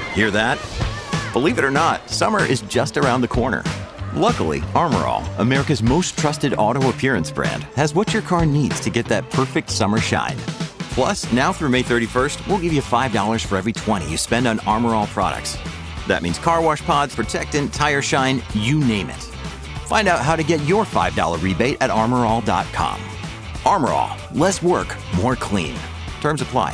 Hear that? Believe it or not, summer is just around the corner. Luckily, Armor All, America's most trusted auto appearance brand, has what your car needs to get that perfect summer shine. Plus, now through May 31st, we'll give you $5 for every $20 you spend on Armor All products. That means car wash pods, protectant, tire shine, you name it. Find out how to get your $5 rebate at armorall.com. Armor All, less work, more clean. Terms apply.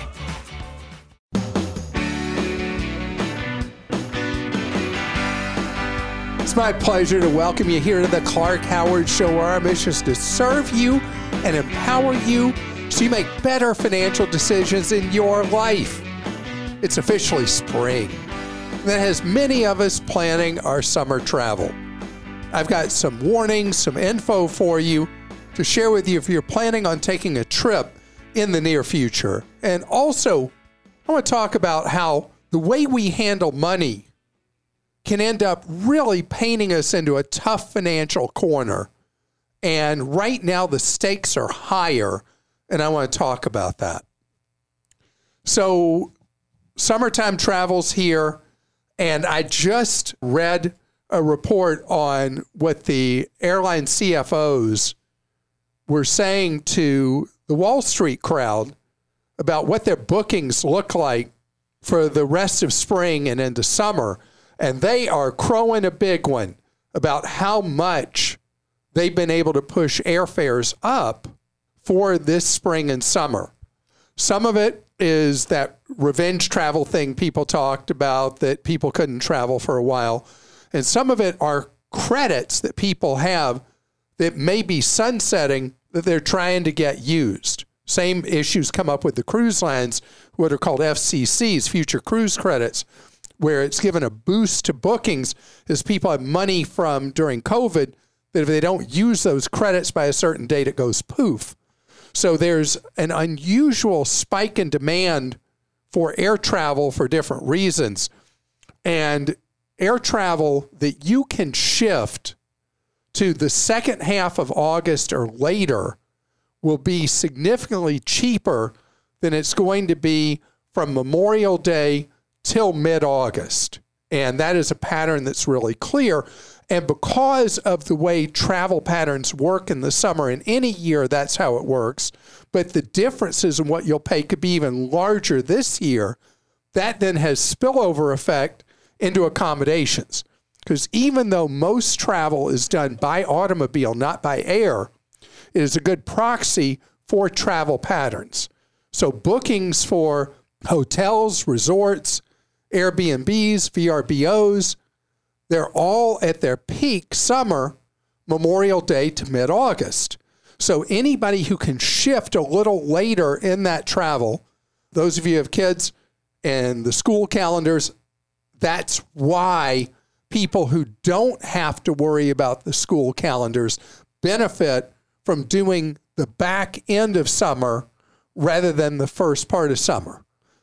It's my pleasure to welcome you here to the Clark Howard Show, where our mission is to serve you and empower you so you make better financial decisions in your life. It's officially spring. That has many of us planning our summer travel. I've got some warnings, some info for you to share with you if you're planning on taking a trip in the near future. And also, I want to talk about how the way we handle money can end up really painting us into a tough financial corner. And right now, the stakes are higher, and I want to talk about that. So, summertime travel's here, and I just read a report on what the airline CFOs were saying to the Wall Street crowd about what their bookings look like for the rest of spring and into summer. And they are crowing a big one about how much they've been able to push airfares up for this spring and summer. Some of it is that revenge travel thing people talked about, that people couldn't travel for a while. And some of it are credits that people have that may be sunsetting that they're trying to get used. Same issues come up with the cruise lines, what are called FCCs, future cruise credits, where it's given a boost to bookings as people have money from during COVID that if they don't use those credits by a certain date, it goes poof. So there's an unusual spike in demand for air travel for different reasons. And air travel that you can shift to the second half of August or later will be significantly cheaper than it's going to be from Memorial Day till mid-August. And that is a pattern that's really clear. And because of the way travel patterns work in the summer, in any year, that's how it works. But the differences in what you'll pay could be even larger this year. That then has spillover effect into accommodations. Because even though most travel is done by automobile, not by air, it is a good proxy for travel patterns. So bookings for hotels, resorts, Airbnbs, VRBOs, they're all at their peak summer, Memorial Day to mid-August. So anybody who can shift a little later in that travel, those of you who have kids and the school calendars, that's why people who don't have to worry about the school calendars benefit from doing the back end of summer rather than the first part of summer.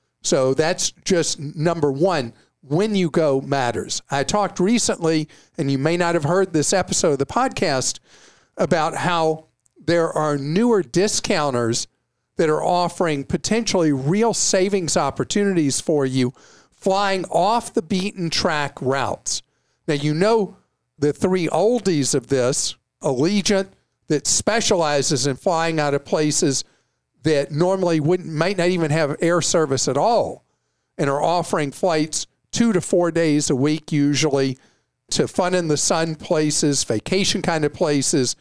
So that's just number one. When you go matters. I talked recently, and you may not have heard this episode of the podcast, about how there are newer discounters that are offering potentially real savings opportunities for you flying off the beaten track routes. Now, you know the three oldies of this, Allegiant, that specializes in flying out of places that normally might not even have air service at all, and are offering flights 2 to 4 days a week usually to fun in the sun places, vacation kind of places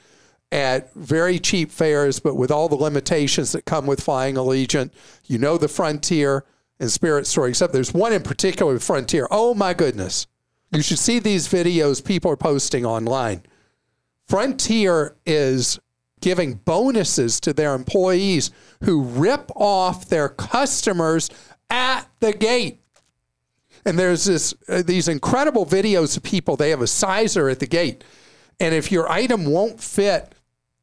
at very cheap fares, but with all the limitations that come with flying Allegiant. You know the Frontier and Spirit story, except there's one in particular with Frontier. Oh my goodness. You should see these videos people are posting online. Frontier is giving bonuses to their employees who rip off their customers at the gate. And there's these incredible videos of people. They have a sizer at the gate. And if your item won't fit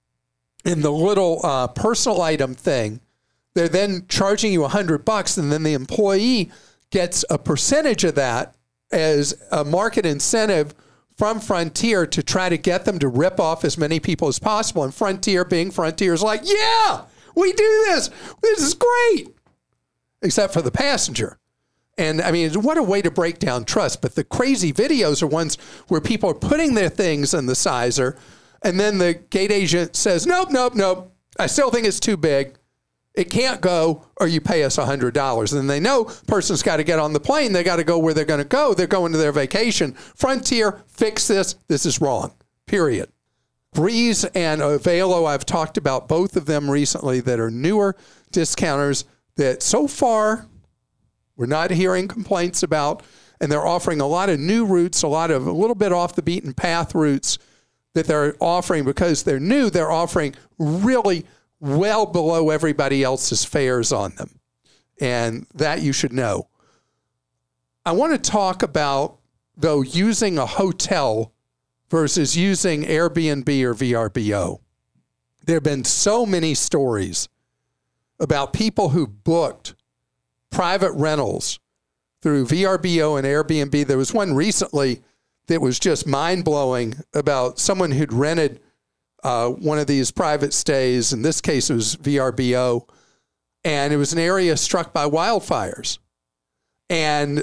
in the little personal item thing, they're then charging you $100, and then the employee gets a percentage of that as a market incentive from Frontier to try to get them to rip off as many people as possible. And Frontier is like, yeah, we do this. This is great. Except for the passenger. And I mean, what a way to break down trust. But the crazy videos are ones where people are putting their things in the sizer, and then the gate agent says, nope. I still think it's too big. It can't go, or you pay us $100. And they know person's got to get on the plane. They got to go where they're going to go. They're going to their vacation. Frontier, fix this. This is wrong, period. Breeze and Avelo, I've talked about both of them recently that are newer discounters that so far we're not hearing complaints about. And they're offering a lot of new routes, a little bit off the beaten path routes that they're offering because they're new. They're offering really well below everybody else's fares on them. And that you should know. I want to talk about, though, using a hotel versus using Airbnb or VRBO. There have been so many stories about people who booked private rentals through VRBO and Airbnb. There was one recently that was just mind-blowing about someone who'd rented one of these private stays. In this case, it was VRBO, and it was an area struck by wildfires. And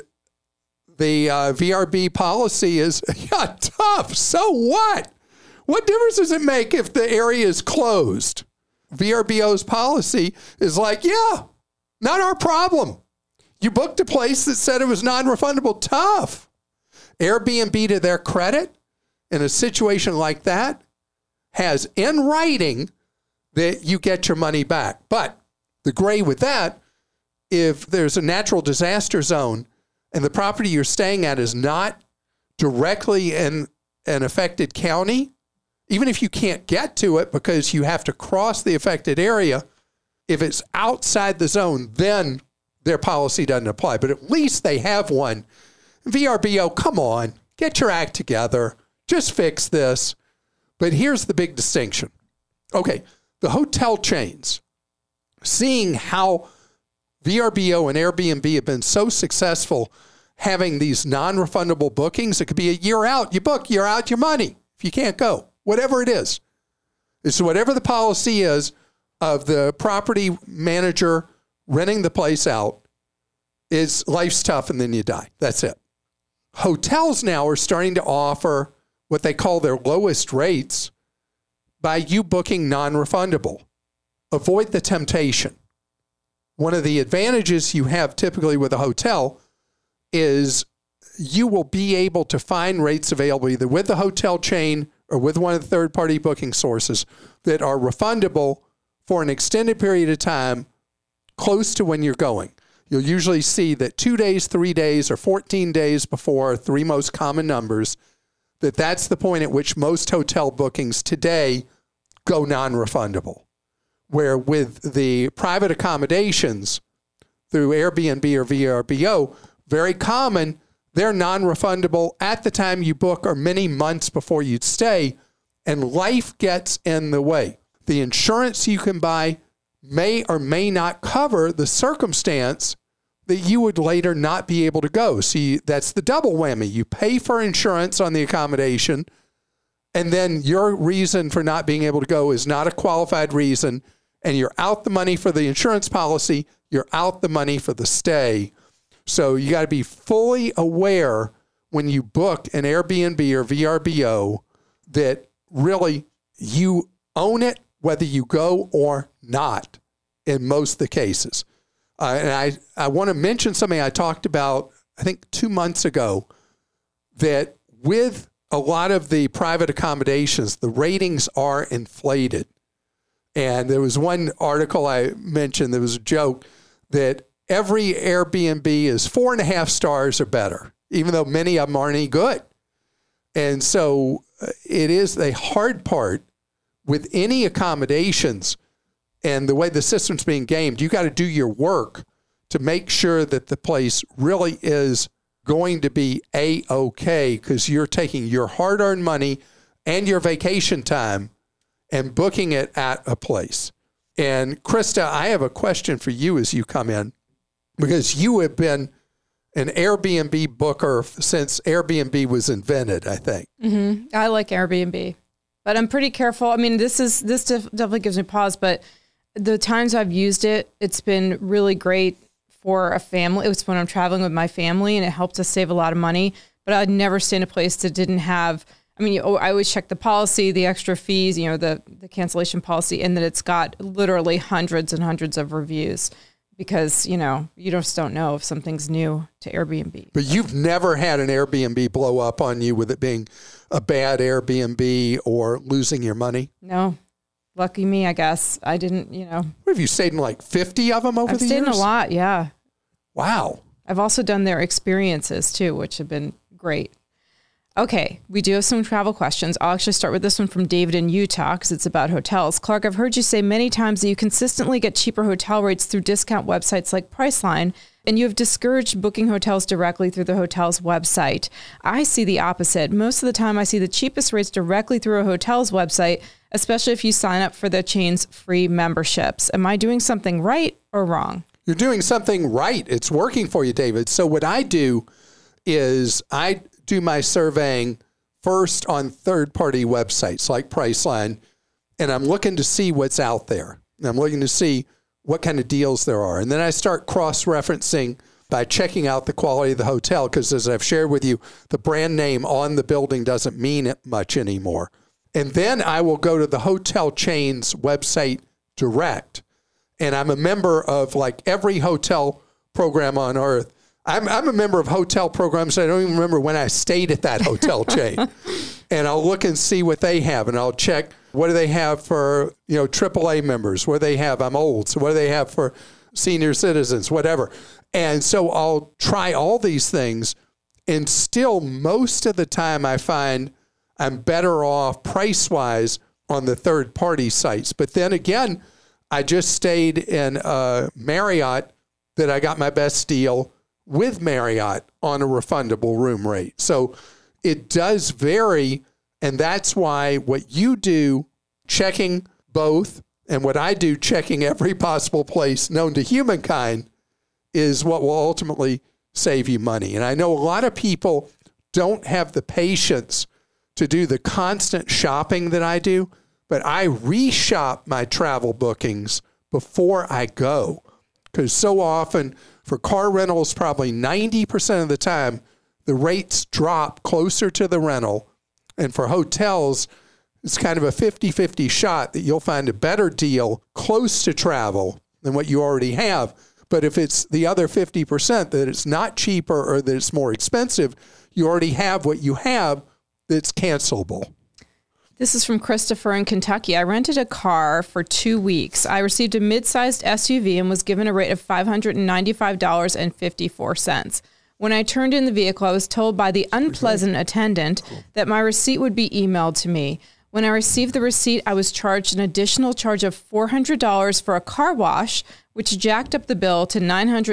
the VRB policy is, yeah, tough. So what? What difference does it make if the area is closed? VRBO's policy is like, yeah, not our problem. You booked a place that said it was non-refundable. Tough. Airbnb, to their credit, in a situation like that, has in writing that you get your money back. But the gray with that, if there's a natural disaster zone and the property you're staying at is not directly in an affected county, even if you can't get to it because you have to cross the affected area, if it's outside the zone, then their policy doesn't apply. But at least they have one. VRBO, come on, get your act together. Just fix this. But here's the big distinction. Okay, the hotel chains, seeing how VRBO and Airbnb have been so successful having these non-refundable bookings, it could be a year out. You book, you're out your money if you can't go, whatever it is. It's whatever the policy is of the property manager renting the place out, is life's tough and then you die. That's it. Hotels now are starting to offer what they call their lowest rates by you booking non-refundable. Avoid the temptation. One of the advantages you have typically with a hotel is you will be able to find rates available either with the hotel chain or with one of the third-party booking sources that are refundable for an extended period of time close to when you're going. You'll usually see that 2 days, 3 days, or 14 days before, three most common numbers, that's the point at which most hotel bookings today go non-refundable. Where with the private accommodations through Airbnb or VRBO, very common, they're non-refundable at the time you book or many months before you'd stay, and life gets in the way. The insurance you can buy may or may not cover the circumstance that you would later not be able to go. See, that's the double whammy. You pay for insurance on the accommodation, and then your reason for not being able to go is not a qualified reason, and you're out the money for the insurance policy, you're out the money for the stay. So you got to be fully aware when you book an Airbnb or VRBO that really you own it whether you go or not in most of the cases. And I want to mention something I talked about, I think 2 months ago, that with a lot of the private accommodations, the ratings are inflated. And there was one article I mentioned, there was a joke that every Airbnb is 4.5 stars or better, even though many of them aren't any good. And so it is the hard part with any accommodations and the way the system's being gamed. You got to do your work to make sure that the place really is going to be A-okay, because you're taking your hard-earned money and your vacation time and booking it at a place. And Krista, I have a question for you as you come in, because you have been an Airbnb booker since Airbnb was invented, I think. Mm-hmm. I like Airbnb, but I'm pretty careful. I mean, this definitely gives me pause, but the times I've used it, it's been really great for a family. It was when I'm traveling with my family, and it helped us save a lot of money. But I'd never stay in a place that didn't have, I mean, I always check the policy, the extra fees, you know, the cancellation policy, and that it's got literally hundreds and hundreds of reviews. Because, you know, you just don't know if something's new to Airbnb. But you've never had an Airbnb blow up on you with it being a bad Airbnb or losing your money? No. Lucky me, I guess. I didn't, you know. What have you stayed in, like 50 of them over the years? I've stayed in a lot, yeah. Wow. I've also done their experiences too, which have been great. Okay, we do have some travel questions. I'll actually start with this one from David in Utah because it's about hotels. Clark, I've heard you say many times that you consistently get cheaper hotel rates through discount websites like Priceline, and you have discouraged booking hotels directly through the hotel's website. I see the opposite. Most of the time, I see the cheapest rates directly through a hotel's website, especially if you sign up for the chain's free memberships. Am I doing something right or wrong? You're doing something right. It's working for you, David. So what I do is I do my surveying first on third-party websites like Priceline, and I'm looking to see what's out there. And I'm looking to see what kind of deals there are. And then I start cross-referencing by checking out the quality of the hotel, because as I've shared with you, the brand name on the building doesn't mean much anymore. And then I will go to the hotel chain's website direct. And I'm a member of like every hotel program on earth. I'm a member of hotel programs. I don't even remember when I stayed at that hotel chain. And I'll look and see what they have. And I'll check, what do they have for, you know, AAA members? What do they have? I'm old. So what do they have for senior citizens? Whatever. And so I'll try all these things. And still, most of the time, I find I'm better off price-wise on the third-party sites. But then again, I just stayed in Marriott that I got my best deal with Marriott on a refundable room rate. So it does vary, and that's why what you do, checking both, and what I do, checking every possible place known to humankind, is what will ultimately save you money. And I know a lot of people don't have the patience to do the constant shopping that I do, but I reshop my travel bookings before I go. Because so often, for car rentals, probably 90% of the time, the rates drop closer to the rental. And for hotels, it's kind of a 50-50 shot that you'll find a better deal close to travel than what you already have. But if it's the other 50% that it's not cheaper or that it's more expensive, you already have what you have that's cancelable. This is from Christopher in Kentucky. I rented a car for 2 weeks. I received a mid-sized SUV and was given a rate of $595.54. When I turned in the vehicle, I was told by the unpleasant attendant that my receipt would be emailed to me. When I received the receipt, I was charged an additional charge of $400 for a car wash, which jacked up the bill to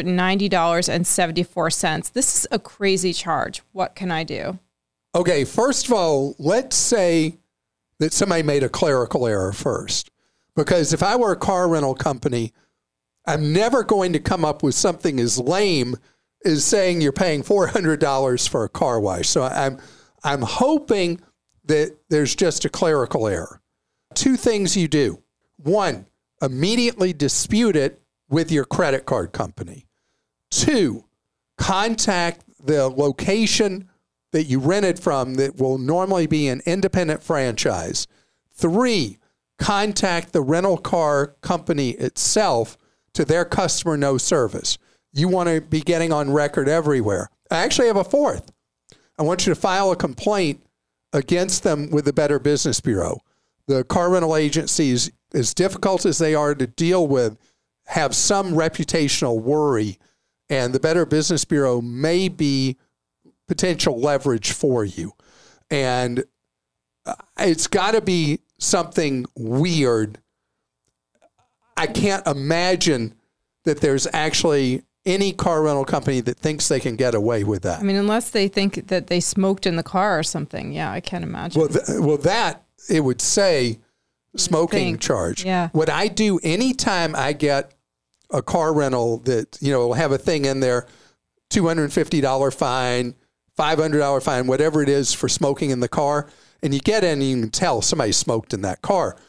$990.74. This is a crazy charge. What can I do? Okay, first of all, let's say that somebody made a clerical error first. Because if I were a car rental company, I'm never going to come up with something as lame as saying you're paying $400 for a car wash. So I'm hoping that there's just a clerical error. Two things you do. One, immediately dispute it with your credit card company. Two, contact the location that you rented from that will normally be an independent franchise. Three, contact the rental car company itself to their customer no service. You want to be getting on record everywhere. I actually have a fourth. I want you to file a complaint against them with the Better Business Bureau. The car rental agencies, as difficult as they are to deal with, have some reputational worry, and the Better Business Bureau may be potential leverage for you. And it's got to be something weird. I can't imagine that there's actually any car rental company that thinks they can get away with that. I mean, unless they think that they smoked in the car or something. Yeah, I can't imagine. Well, that, it would say smoking charge. Yeah. What I do anytime I get a car rental that, you know, will have a thing in there, $250 fine, $500 fine, whatever it is for smoking in the car, and you get in and you can tell somebody smoked in that car.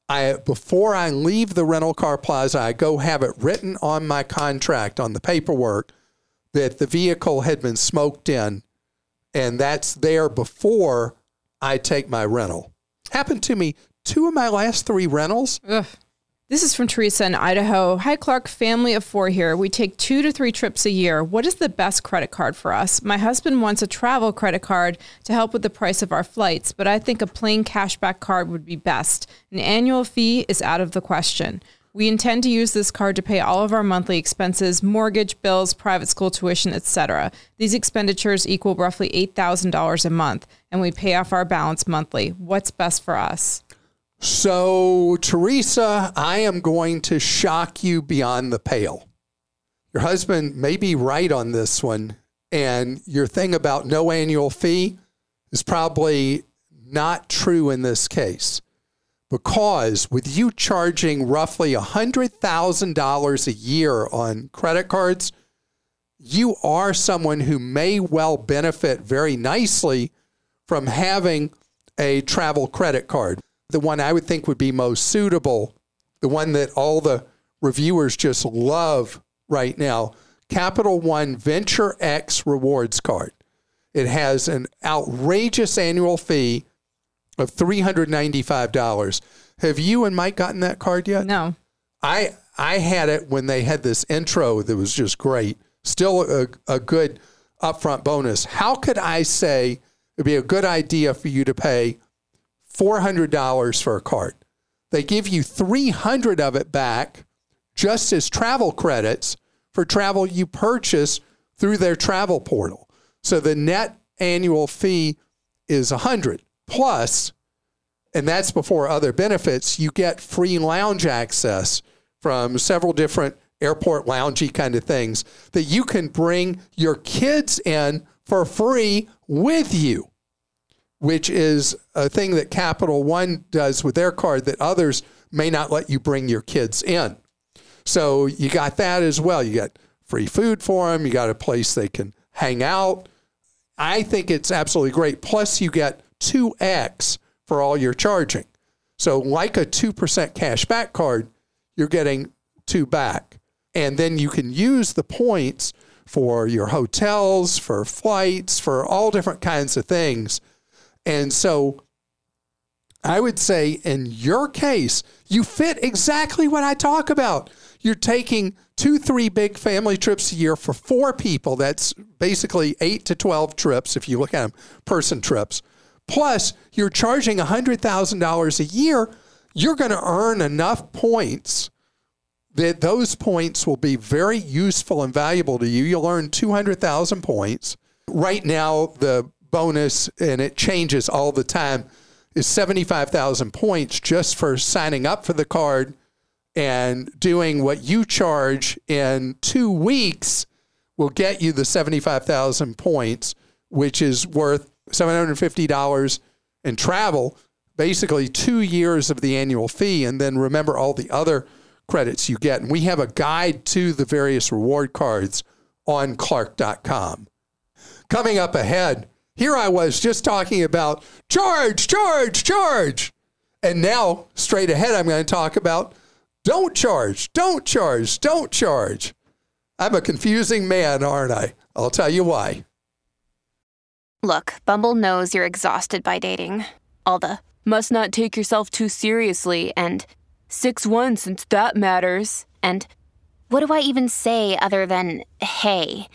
before I leave the rental car plaza, I go have it written on my contract, on the paperwork, that the vehicle had been smoked in, and that's there before I take my rental. Happened to me 2 of my last 3 rentals. Ugh. This is from Teresa in Idaho. Hi, Clark. Family of 4 here. We take 2 to 3 trips a year. What is the best credit card for us? My husband wants a travel credit card to help with the price of our flights, but I think a plain cashback card would be best. An annual fee is out of the question. We intend to use this card to pay all of our monthly expenses, mortgage, bills, private school tuition, etc. These expenditures equal roughly $8,000 a month, and we pay off our balance monthly. What's best for us? So, Teresa, I am going to shock you beyond the pale. Your husband may be right on this one, and your thing about no annual fee is probably not true in this case. Because with you charging roughly $100,000 a year on credit cards, you are someone who may well benefit very nicely from having a travel credit card. The one I would think would be most suitable, the one that all the reviewers just love right now, Capital One Venture X Rewards Card. It has an outrageous annual fee of $395. Have you and Mike gotten that card yet? No. I had it when they had this intro that was just great. Still a good upfront bonus. How could I say it'd be a good idea for you to pay $400 for a card? They give you $300 of it back just as travel credits for travel you purchase through their travel portal. So the net annual fee is $100 plus, and that's before other benefits. You get free lounge access from several different airport loungy kind of things that you can bring your kids in for free with you, which is a thing that Capital One does with their card that others may not let you bring your kids in. So you got that as well. You got free food for them. You got a place they can hang out. I think it's absolutely great. Plus you get 2x for all your charging. So like a 2% cash back card, you're getting 2 back. And then you can use the points for your hotels, for flights, for all different kinds of things. And so I would say in your case, you fit exactly what I talk about. You're taking 2-3 big family trips a year for 4 people. That's basically 8 to 12 trips if you look at them, person trips. Plus, you're charging $100,000 a year. You're going to earn enough points that those points will be very useful and valuable to you. You'll earn 200,000 points. Right now, the bonus, and it changes all the time, is 75,000 points just for signing up for the card and doing what you charge in 2 weeks will get you the 75,000 points, which is worth $750 in travel, basically 2 years of the annual fee. And then remember all the other credits you get. And we have a guide to the various reward cards on Clark.com. Coming up ahead, here I was just talking about charge. And now, straight ahead, I'm going to talk about don't charge. I'm a confusing man, aren't I? I'll tell you why. Look, Bumble knows you're exhausted by dating. All the must not take yourself too seriously and 6'1" since that matters. And what do I even say other than, hey?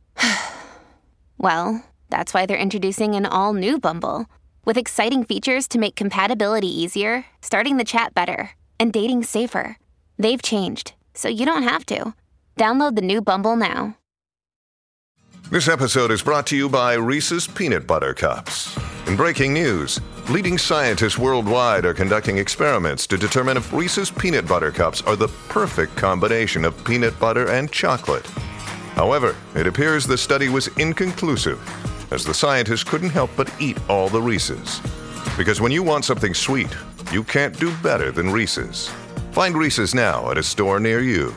Well, that's why they're introducing an all-new Bumble with exciting features to make compatibility easier, starting the chat better, and dating safer. They've changed, so you don't have to. Download the new Bumble now. This episode is brought to you by Reese's Peanut Butter Cups. In breaking news, leading scientists worldwide are conducting experiments to determine if Reese's Peanut Butter Cups are the perfect combination of peanut butter and chocolate. However, it appears the study was inconclusive, as the scientists couldn't help but eat all the Reese's. Because when you want something sweet, you can't do better than Reese's. Find Reese's now at a store near you.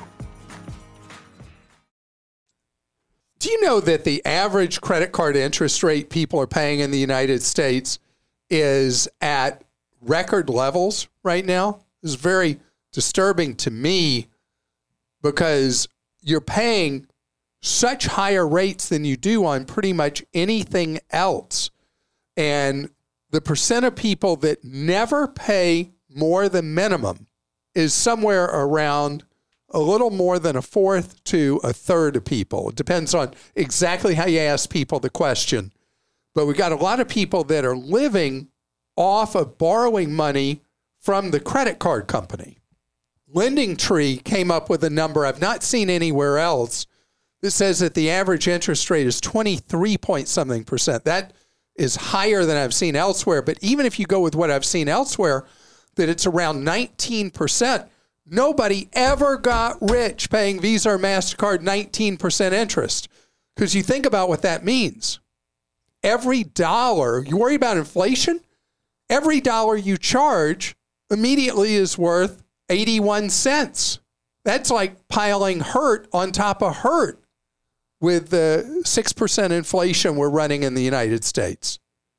Do you know that the average credit card interest rate people are paying in the United States is at record levels right now? is very disturbing to me because you're paying such higher rates than you do on pretty much anything else. And the percent of people that never pay more than minimum is somewhere around a little more than a fourth to a third of people. It depends on exactly how you ask people the question. But we got a lot of people that are living off of borrowing money from the credit card company. LendingTree came up with a number I've not seen anywhere else. This says that the average interest rate is 23 point something percent. That is higher than I've seen elsewhere. But even if you go with what I've seen elsewhere, that it's around 19%. Nobody ever got rich paying Visa or MasterCard 19% interest. Because you think about what that means. Every dollar, you worry about inflation, every dollar you charge immediately is worth 81 cents. That's like piling hurt on top of hurt with the 6% inflation we're running in the United States.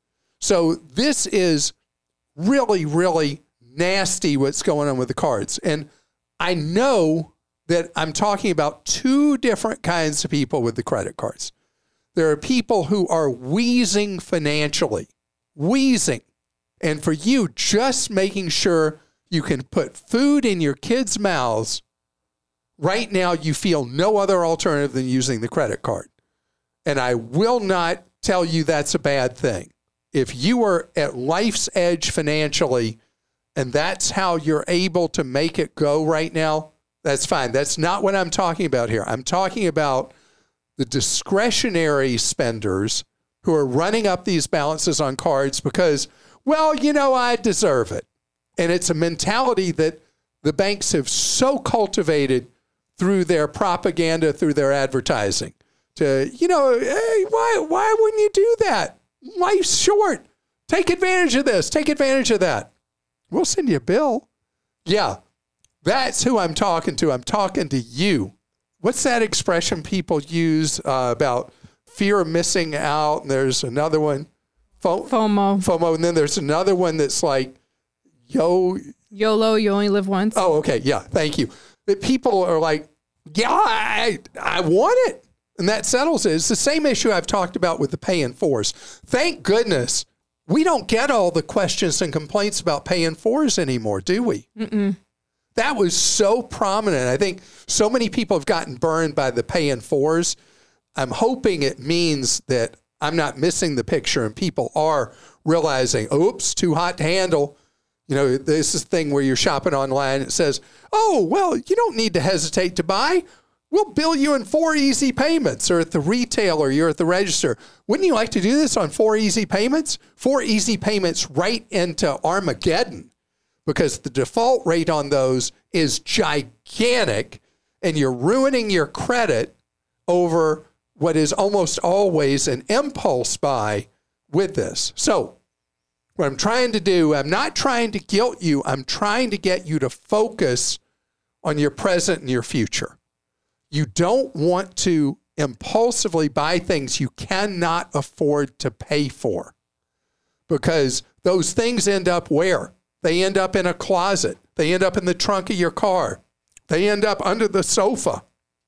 So this is really, really nasty what's going on with the cards. And I know that I'm talking about two different kinds of people with the credit cards. There are people who are wheezing financially, wheezing. And for you, just making sure you can put food in your kids' mouths, right now you feel no other alternative than using the credit card. And I will not tell you that's a bad thing. If you are at life's edge financially, and that's how you're able to make it go right now, that's fine. That's not what I'm talking about here. I'm talking about the discretionary spenders who are running up these balances on cards because, well, you know, I deserve it. And it's a mentality that the banks have so cultivated through their propaganda, through their advertising to, you know, hey, why wouldn't you do that? Life's short. Take advantage of this. Take advantage of that. We'll send you a bill. Yeah, that's who I'm talking to. I'm talking to you. What's that expression people use about fear of missing out? And there's another one. FOMO. And then there's another one that's like, YOLO, you only live once. Oh, okay. Yeah, thank you. That people are like, yeah, I want it. And that settles it. It's the same issue I've talked about with the pay in fours. Thank goodness we don't get all the questions and complaints about pay in fours anymore, do we? Mm-mm. That was so prominent. I think so many people have gotten burned by the pay in fours. I'm hoping it means that I'm not missing the picture and people are realizing, oops, too hot to handle. You know, this is the thing where you're shopping online. It says, oh, well, you don't need to hesitate to buy. We'll bill you in 4 easy payments. Or at the retailer, you're at the register. Wouldn't you like to do this on 4 easy payments? 4 easy payments right into Armageddon, because the default rate on those is gigantic and you're ruining your credit over what is almost always an impulse buy with this. So what I'm trying to do, I'm not trying to guilt you. I'm trying to get you to focus on your present and your future. You don't want to impulsively buy things you cannot afford to pay for, because those things end up where? They end up in a closet. They end up in the trunk of your car. They end up under the sofa.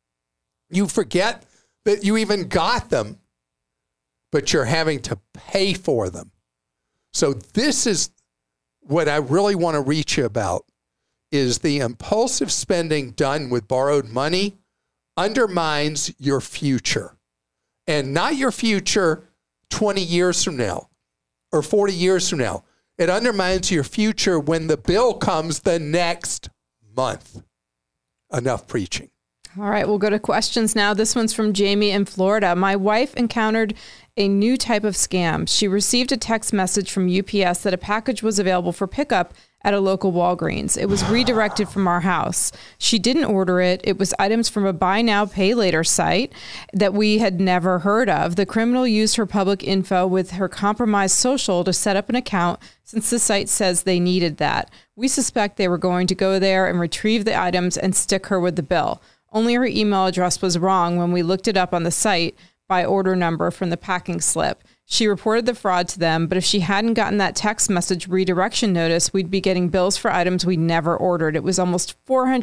You forget that you even got them, but you're having to pay for them. So this is what I really want to reach you about, is the impulsive spending done with borrowed money undermines your future. And not your future 20 years from now or 40 years from now. It undermines your future when the bill comes the next month. Enough preaching. All right, we'll go to questions now. This one's from Jamie in Florida. My wife encountered a new type of scam. She received a text message from UPS that a package was available for pickup at a local Walgreens. It was redirected from our house. She didn't order it. It was items from a buy now, pay later site that we had never heard of. The criminal used her public info with her compromised social to set up an account, since the site says they needed that. We suspect they were going to go there and retrieve the items and stick her with the bill. Only her email address was wrong when we looked it up on the site by order number from the packing slip. She reported the fraud to them, but if she hadn't gotten that text message redirection notice, we'd be getting bills for items we never ordered. It was almost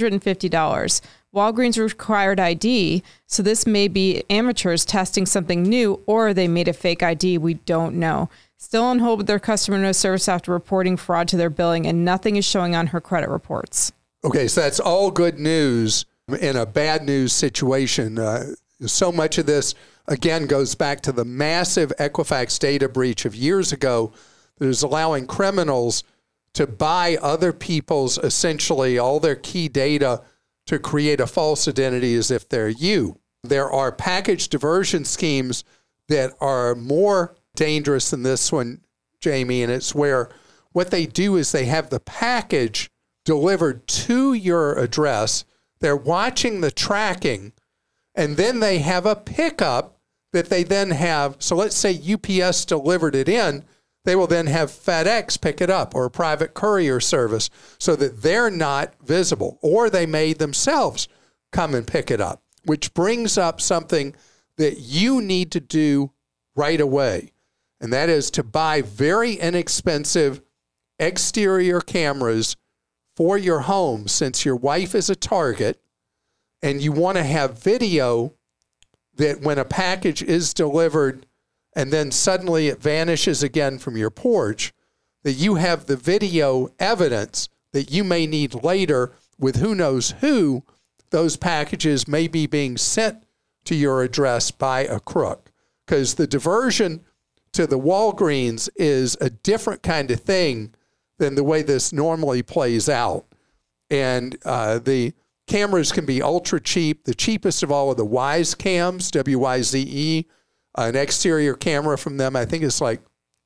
$450. Walgreens required ID, so this may be amateurs testing something new, or they made a fake ID. We don't know. Still on hold with their customer no service after reporting fraud to their billing, and nothing is showing on her credit reports. Okay, so that's all good news in a bad news situation. So much of this, again, goes back to the massive Equifax data breach of years ago that is allowing criminals to buy other people's, essentially, all their key data to create a false identity as if they're you. There are package diversion schemes that are more dangerous than this one, Jamie, and it's where what they do is they have the package delivered to your address. They're watching the tracking, and then they have a pickup that they then have. So let's say UPS delivered it in. They will then have FedEx pick it up, or a private courier service, so that they're not visible. Or they may themselves come and pick it up, which brings up something that you need to do right away. And that is to buy very inexpensive exterior cameras for your home, since your wife is a target and you want to have video that when a package is delivered and then suddenly it vanishes again from your porch, that you have the video evidence that you may need later with who knows who. Those packages may be being sent to your address by a crook, because the diversion to the Walgreens is a different kind of thing than the way this normally plays out. And the cameras can be ultra cheap. The cheapest of all are the Wyze cams, W-Y-Z-E. An exterior camera from them, I think, is like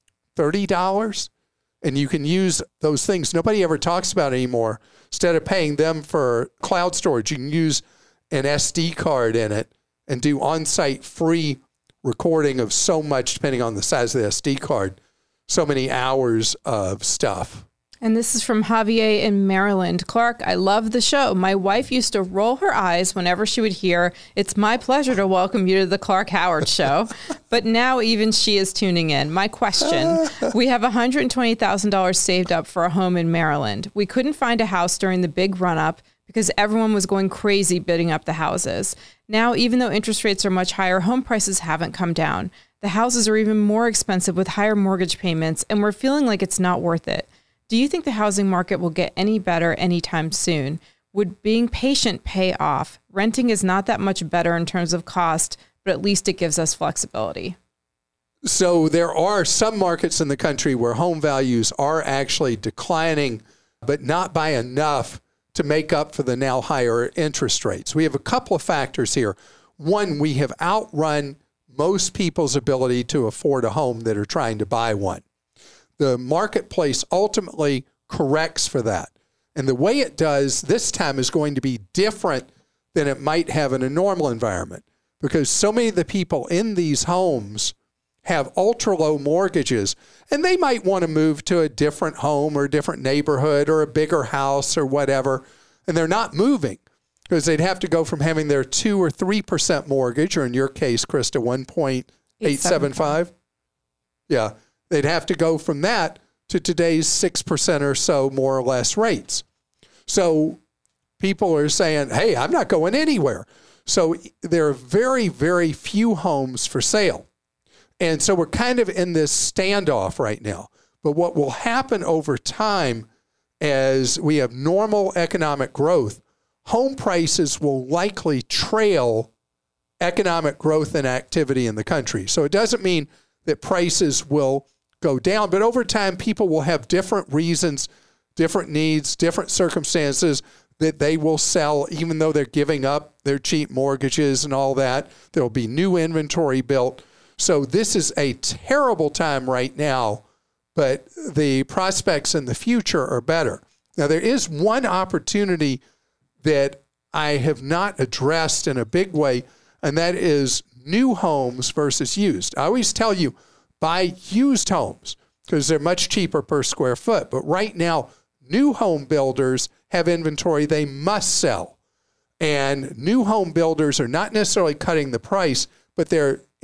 $30. And you can use those things nobody ever talks about anymore. Instead of paying them for cloud storage, you can use an SD card in it and do on-site free recording of so much, depending on the size of the SD card, so many hours of stuff. And this is from Javier in Maryland. Clark, I love the show. My wife used to roll her eyes whenever she would hear, "It's my pleasure to welcome you to the Clark Howard Show." But now even she is tuning in. My question, we have $120,000 saved up for a home in Maryland. We couldn't find a house during the big run-up because everyone was going crazy bidding up the houses. Now, even though interest rates are much higher, home prices haven't come down. The houses are even more expensive with higher mortgage payments, and we're feeling like it's not worth it. Do you think the housing market will get any better anytime soon? Would being patient pay off? Renting is not that much better in terms of cost, but at least it gives us flexibility. So there are some markets in the country where home values are actually declining, but not by enough to make up for the now higher interest rates. We have a couple of factors here. One, we have outrun most people's ability to afford a home that are trying to buy one. The marketplace ultimately corrects for that. And the way it does this time is going to be different than it might have in a normal environment, because so many of the people in these homes have ultra low mortgages, and they might want to move to a different home or a different neighborhood or a bigger house or whatever. And they're not moving because they'd have to go from having their 2 or 3% mortgage, or in your case, Krista, 1.875. Yeah. They'd have to go from that to today's 6% or so, more or less, rates. So people are saying, hey, I'm not going anywhere. So there are very, very few homes for sale. And so we're kind of in this standoff right now. But what will happen over time as we have normal economic growth, home prices will likely trail economic growth and activity in the country. So it doesn't mean that prices will go down, but over time, people will have different reasons, different needs, different circumstances that they will sell, even though they're giving up their cheap mortgages and all that. There will be new inventory built. So this is a terrible time right now, but the prospects in the future are better. Now, there is one opportunity that I have not addressed in a big way, and that is new homes versus used. I always tell you, buy used homes because they're much cheaper per square foot. But right now, new home builders have inventory they must sell. And new home builders are not necessarily cutting the price, but they're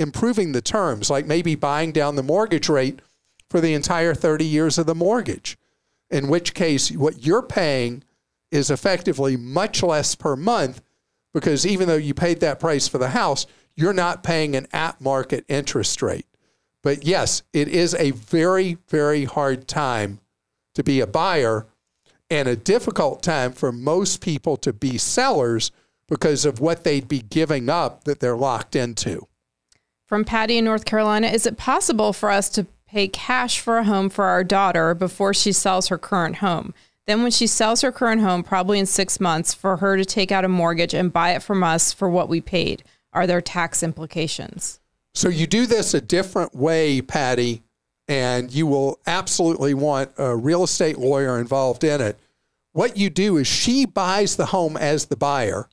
improving the terms, like maybe buying down the mortgage rate for the entire 30 years of the mortgage, in which case what you're paying is effectively much less per month, because even though you paid that price for the house, you're not paying an at-market interest rate. But yes, it is a very, very hard time to be a buyer and a difficult time for most people to be sellers because of what they'd be giving up that they're locked into. From Patty in North Carolina, is it possible for us to pay cash for a home for our daughter before she sells her current home? Then when she sells her current home, probably in 6 months, for her to take out a mortgage and buy it from us for what we paid. Are there tax implications? So you do this a different way, Patty, and you will absolutely want a real estate lawyer involved in it. What you do is she buys the home as the buyer.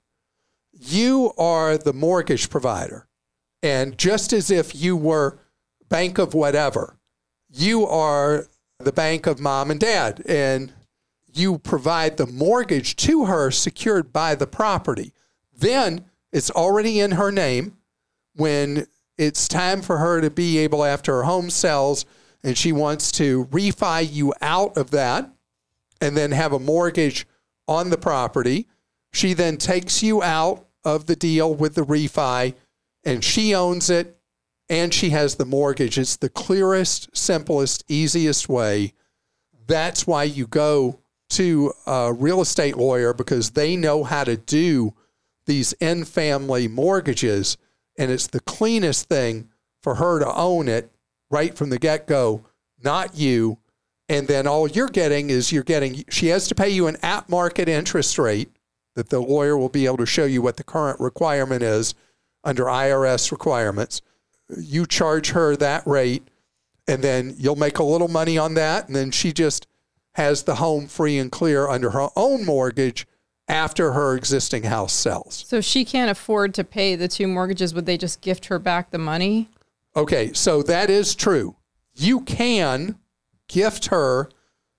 You are the mortgage provider. And just as if you were bank of whatever, you are the bank of mom and dad, and you provide the mortgage to her secured by the property. Then it's already in her name. When it's time for her to be able, after her home sells and she wants to refi you out of that and then have a mortgage on the property, she then takes you out of the deal with the refi, and she owns it and she has the mortgage. It's the clearest, simplest, easiest way. That's why you go to a real estate lawyer, because they know how to do these in-family mortgages, and it's the cleanest thing for her to own it right from the get-go, not you. And then all you're getting is she has to pay you an at-market interest rate that the lawyer will be able to show you what the current requirement is under IRS requirements. You charge her that rate, and then you'll make a little money on that, and then she just has the home free and clear under her own mortgage after her existing house sells. So if she can't afford to pay the two mortgages, would they just gift her back the money? Okay, so that is true. You can gift her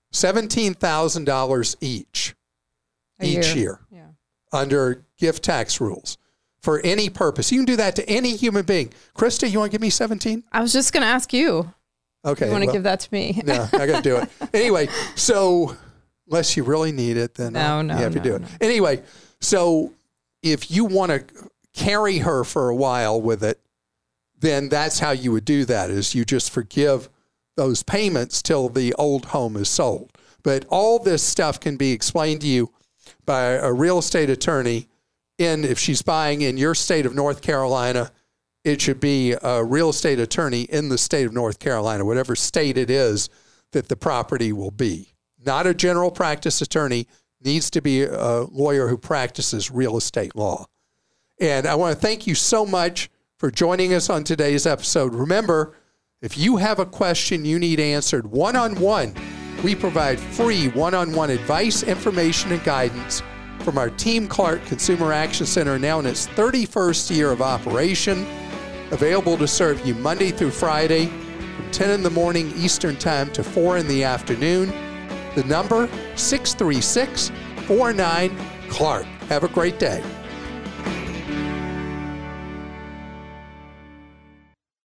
$17,000 each year yeah, under gift tax rules for any purpose. You can do that to any human being. Krista, you want to give me 17? I was just going to ask you. Okay. You want to give that to me? No, I got to do it. Anyway, so unless you really need it, then you have to do it. Anyway, so if you want to carry her for a while with it, then that's how you would do that, is you just forgive those payments till the old home is sold. But all this stuff can be explained to you by a real estate attorney. And if she's buying in your state of North Carolina, it should be a real estate attorney in the state of North Carolina, whatever state it is that the property will be. Not a general practice attorney, needs to be a lawyer who practices real estate law. And I want to thank you so much for joining us on today's episode. Remember, if you have a question you need answered one-on-one, we provide free one-on-one advice, information, and guidance from our Team Clark Consumer Action Center, now in its 31st year of operation, available to serve you Monday through Friday from 10 in the morning Eastern Time to 4 in the afternoon. The number, 636-49-CLARK. Have a great day.